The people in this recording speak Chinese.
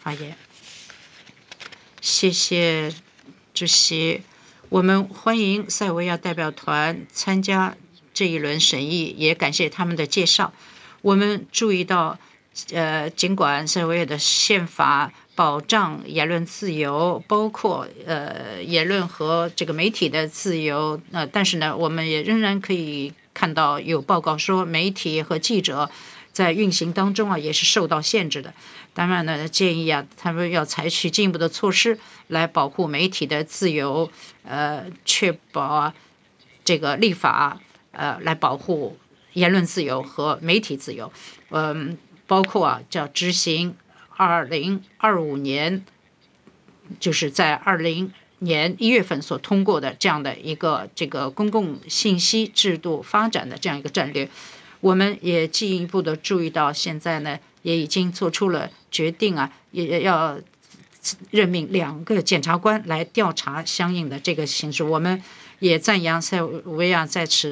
发言。谢谢主席。我们欢迎塞尔维亚代表团参加这一轮审议，也感谢他们的介绍。我们注意到，尽管塞尔维亚的宪法保障言论自由，包括言论和这个媒体的自由，但是呢，我们也仍然可以看到有报告说，媒体和记者在运行当中也是受到限制的。当然呢，建议他们要采取进一步的措施来保护媒体的自由，确保这个立法来保护言论自由和媒体自由。包括叫执行2025年，就是在20年1月份所通过的这样的一个这个公共信息制度发展的这样一个战略。我们也进一步的注意到，现在呢也已经做出了决定也要任命2个检察官来调查相应的这个形势。我们也赞扬塞尔维亚在此